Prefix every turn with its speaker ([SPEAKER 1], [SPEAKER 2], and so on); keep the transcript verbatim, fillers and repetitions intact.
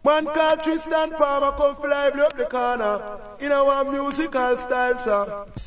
[SPEAKER 1] Man called Tristan Palmer come fly up the corner in our musical style, sir.